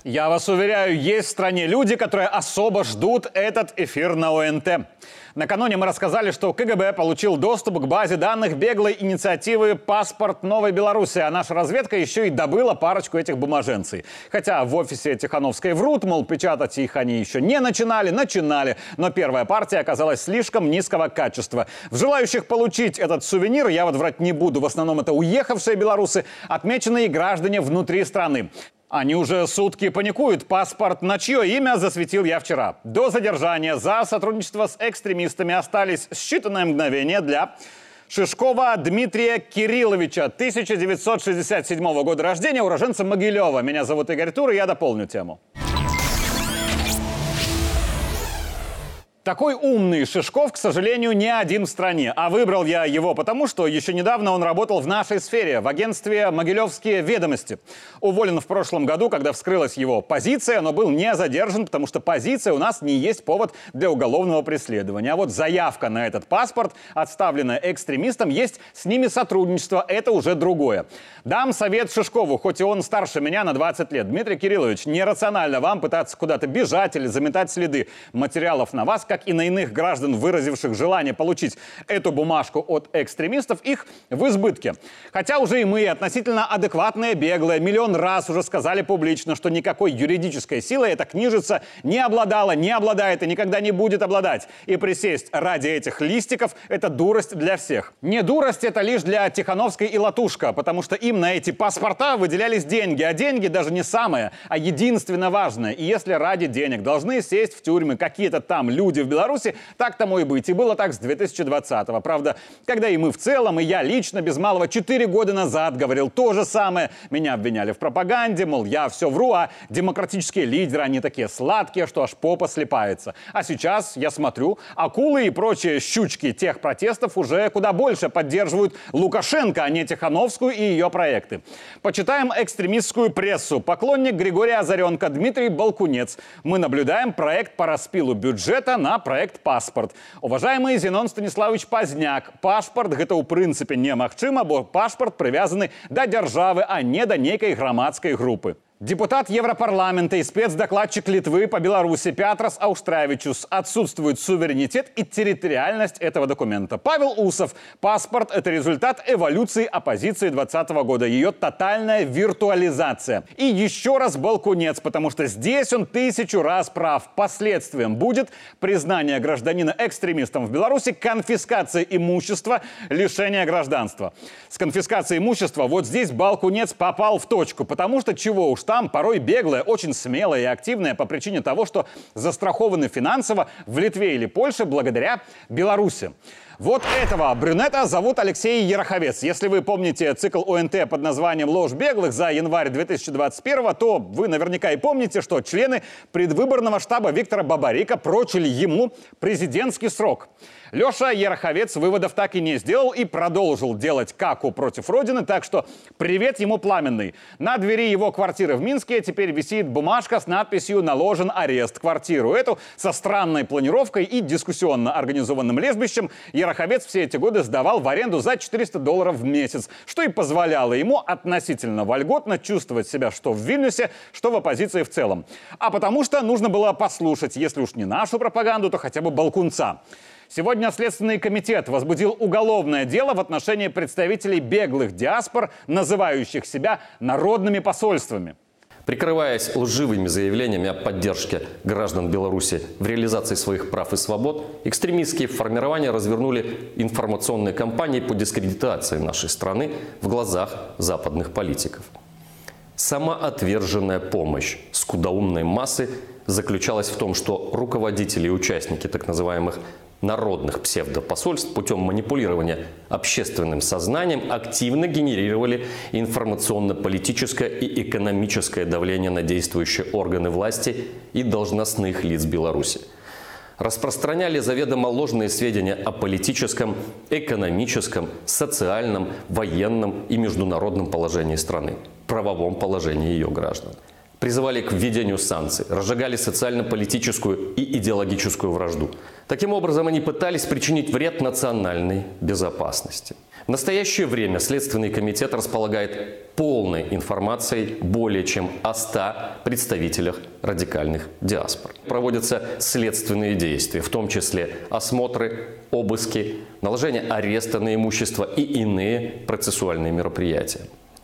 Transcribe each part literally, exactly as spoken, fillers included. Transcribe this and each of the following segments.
Я вас уверяю, есть в стране люди, которые особо ждут этот эфир на О Н Т. Накануне мы рассказали, что К Г Б получил доступ к базе данных беглой инициативы «Паспорт Новой Беларуси», а наша разведка еще и добыла парочку этих бумаженций. Хотя в офисе Тихановской врут, мол, печатать их они еще не начинали, начинали. Но первая партия оказалась слишком низкого качества. В желающих получить этот сувенир, я вот врать не буду, в основном это уехавшие белорусы, отмеченные граждане внутри страны. Они уже сутки паникуют. Паспорт на чье имя засветил я вчера. До задержания за сотрудничество с экстремистами остались считанные мгновения для Шишкова Дмитрия Кирилловича, тысяча девятьсот шестьдесят седьмого года рождения, уроженца Могилева. Меня зовут Игорь Тур, и я дополню тему. Такой умный Шишков, к сожалению, не один в стране. А выбрал я его потому, что еще недавно он работал в нашей сфере, в агентстве «Могилевские ведомости». Уволен в прошлом году, когда вскрылась его позиция, но был не задержан, потому что позиция у нас не есть повод для уголовного преследования. А вот заявка на этот паспорт, отставленная экстремистам, есть с ними сотрудничество. Это уже другое. Дам совет Шишкову, хоть и он старше меня на двадцать лет. Дмитрий Кириллович, нерационально вам пытаться куда-то бежать или заметать следы. Материалов на вас, как и на иных граждан, выразивших желание получить эту бумажку от экстремистов, их в избытке. Хотя уже и мы, относительно адекватные, беглые, миллион раз уже сказали публично, что никакой юридической силой эта книжица не обладала, не обладает и никогда не будет обладать. И присесть ради этих листиков – это дурость для всех. Не дурость – это лишь для Тихановской и Латушко, потому что им на эти паспорта выделялись деньги, а деньги даже не самое, а единственно важное. И если ради денег должны сесть в тюрьмы какие-то там люди в Беларуси, так тому и быть. И было так с две тысячи двадцатого. Правда, когда и мы в целом, и я лично без малого четыре года назад говорил то же самое. Меня обвиняли в пропаганде, мол, я все вру, а демократические лидеры, они такие сладкие, что аж попа слипается. А сейчас я смотрю, акулы и прочие щучки тех протестов уже куда больше поддерживают Лукашенко, а не Тихановскую и ее проекты. Почитаем экстремистскую прессу. Поклонник Григория Озаренко Дмитрий Балкунец. Мы наблюдаем проект по распилу бюджета на проект «Паспорт». Уважаемый Зенон Станиславович Пазняк, пашпарт – гэта ў прынцыпе немагчыма, бо пашпарт прывязаны да дзяржавы, а не да нейкай грамадскай групы. Депутат Европарламента и спецдокладчик Литвы по Беларуси Пятрас Аустравичус. Отсутствует суверенитет и территориальность этого документа. Павел Усов. Паспорт – это результат эволюции оппозиции двадцатого года. Ее тотальная виртуализация. И еще раз Балкунец, потому что здесь он тысячу раз прав. Последствием будет признание гражданина экстремистом в Беларуси, конфискация имущества, лишение гражданства. С конфискацией имущества вот здесь Балкунец попал в точку, потому что чего уж там порой беглые, очень смелые и активные по причине того, что застрахованы финансово в Литве или Польше благодаря Беларуси. Вот этого брюнета зовут Алексей Ероховец. Если вы помните цикл О Н Т под названием «Ложь беглых» за январь две тысячи двадцать первого, то вы наверняка и помните, что члены предвыборного штаба Виктора Бабарика прочили ему президентский срок. Леша Ероховец выводов так и не сделал и продолжил делать каку против Родины, так что привет ему пламенный. На двери его квартиры в Минске теперь висит бумажка с надписью «Наложен арест». Квартиру эту со странной планировкой и дискуссионно организованным лежбищем Ероховец все эти годы сдавал в аренду за четыреста долларов в месяц, что и позволяло ему относительно вольготно чувствовать себя что в Вильнюсе, что в оппозиции в целом. А потому что нужно было послушать, если уж не нашу пропаганду, то хотя бы Балкунца. Сегодня Следственный комитет возбудил уголовное дело в отношении представителей беглых диаспор, называющих себя народными посольствами. Прикрываясь лживыми заявлениями о поддержке граждан Беларуси в реализации своих прав и свобод, экстремистские формирования развернули информационные кампании по дискредитации нашей страны в глазах западных политиков. Самоотверженная помощь скудоумной массы заключалась в том, что руководители и участники так называемых народных псевдопосольств путем манипулирования общественным сознанием активно генерировали информационно-политическое и экономическое давление на действующие органы власти и должностных лиц Беларуси. Распространяли заведомо ложные сведения о политическом, экономическом, социальном, военном и международном положении страны, правовом положении ее граждан. Призывали к введению санкций, разжигали социально-политическую и идеологическую вражду. Таким образом, они пытались причинить вред национальной безопасности. В настоящее время Следственный комитет располагает полной информацией более чем о ста представителях радикальных диаспор. Проводятся следственные действия, в том числе осмотры, обыски, наложение ареста на имущество и иные процессуальные мероприятия.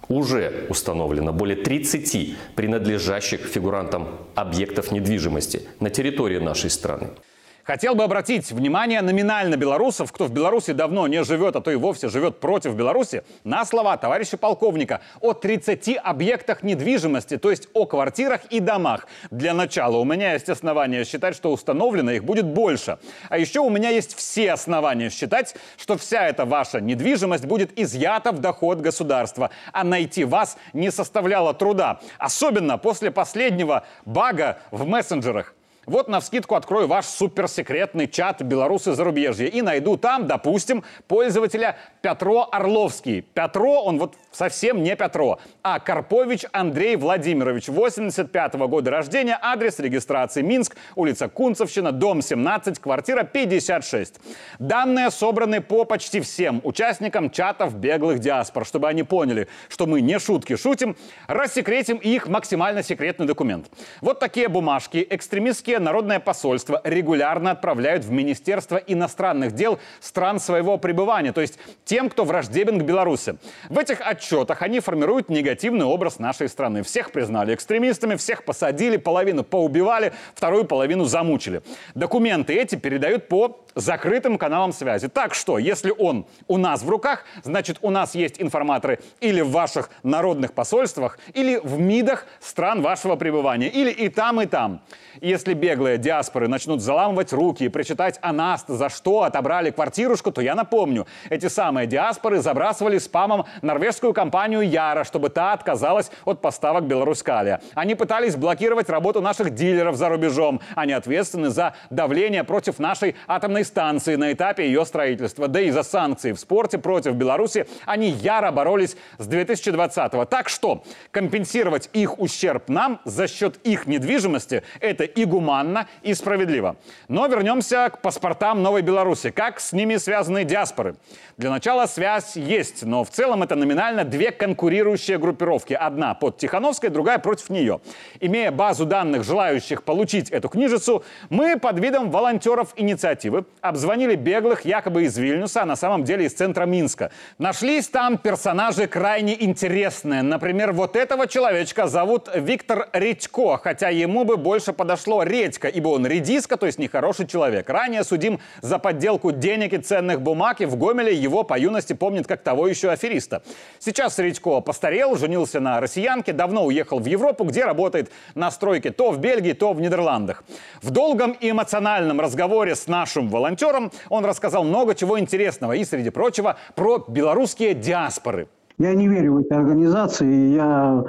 Уже установлено более тридцати принадлежащих фигурантам объектов недвижимости на территории нашей страны. Хотел бы обратить внимание номинально белорусов, кто в Беларуси давно не живет, а то и вовсе живет против Беларуси, на слова товарища полковника о тридцати объектах недвижимости, то есть о квартирах и домах. Для начала у меня есть основания считать, что установлено их будет больше. А еще у меня есть все основания считать, что вся эта ваша недвижимость будет изъята в доход государства, а найти вас не составляло труда. Особенно после последнего бага в мессенджерах. Вот навскидку открою ваш суперсекретный чат «Белорусы зарубежья» и найду там, допустим, пользователя Петро Орловский. Петро, он вот совсем не Петро, а Карпович Андрей Владимирович, восемьдесят пятого года рождения, адрес регистрации Минск, улица Кунцевщина, дом семнадцать, квартира пятьдесят шесть. Данные собраны по почти всем участникам чатов беглых диаспор, чтобы они поняли, что мы не шутки шутим, рассекретим их максимально секретный документ. Вот такие бумажки экстремистские народное посольство регулярно отправляют в Министерство иностранных дел стран своего пребывания, то есть тем, кто враждебен к Беларуси. В этих отчетах они формируют негативный образ нашей страны. Всех признали экстремистами, всех посадили, половину поубивали, вторую половину замучили. Документы эти передают по закрытым каналам связи. Так что, если он у нас в руках, значит, у нас есть информаторы или в ваших народных посольствах, или в МИДах стран вашего пребывания, или и там, и там. Если беглые диаспоры начнут заламывать руки и причитать о нас, за что отобрали квартирушку, то я напомню, эти самые диаспоры забрасывали спамом норвежскую компанию Яра, чтобы та отказалась от поставок Беларускалия. Они пытались блокировать работу наших дилеров за рубежом. Они ответственны за давление против нашей атомной станции на этапе ее строительства. Да и за санкции в спорте против Беларуси они яро боролись с две тысячи двадцатого. Так что компенсировать их ущерб нам за счет их недвижимости – это и гуманно, и справедливо. Но вернемся к паспортам Новой Беларуси. Как с ними связаны диаспоры? Для начала связь есть, но в целом это номинально две конкурирующие группировки. Одна под Тихановской, другая против нее. Имея базу данных желающих получить эту книжицу, мы под видом волонтеров инициативы обзвонили беглых якобы из Вильнюса, а на самом деле из центра Минска. Нашлись там персонажи крайне интересные. Например, вот этого человечка зовут Виктор Редько, хотя ему бы больше подошло Редька, ибо он редиска, то есть нехороший человек. Ранее судим за подделку денег и ценных бумаг, и в Гомеле его по юности помнят как того еще афериста. Сейчас Редько постарел, женился на россиянке, давно уехал в Европу, где работает на стройке то в Бельгии, то в Нидерландах. В долгом и эмоциональном разговоре с нашим волонтером он рассказал много чего интересного и, среди прочего, про белорусские диаспоры. Я не верю в эти организации, я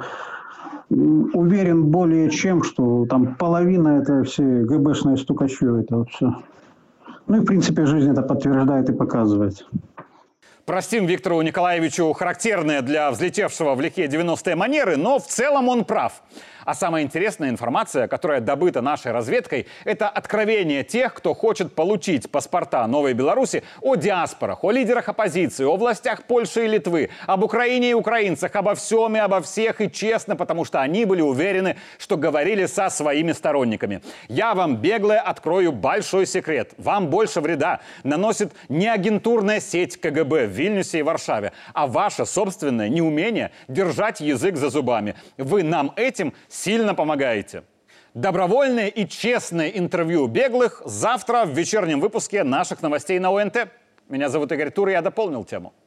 уверен более чем, что там половина это все ГБшное стукачье, это вот все. Ну и в принципе жизнь это подтверждает и показывает. Простим Виктору Николаевичу характерные для взлетевшего в лихие девяностые манеры, но в целом он прав. А самая интересная информация, которая добыта нашей разведкой, это откровение тех, кто хочет получить паспорта Новой Беларуси о диаспорах, о лидерах оппозиции, о властях Польши и Литвы, об Украине и украинцах, обо всем и обо всех, и честно, потому что они были уверены, что говорили со своими сторонниками. Я вам, беглые, открою большой секрет. Вам больше вреда наносит не агентурная сеть КГБ в Вильнюсе и Варшаве, а ваше собственное неумение держать язык за зубами. Вы нам этим сильно помогаете. Добровольное и честное интервью беглых завтра в вечернем выпуске наших новостей на ОНТ. Меня зовут Игорь Тур, и я дополнил тему.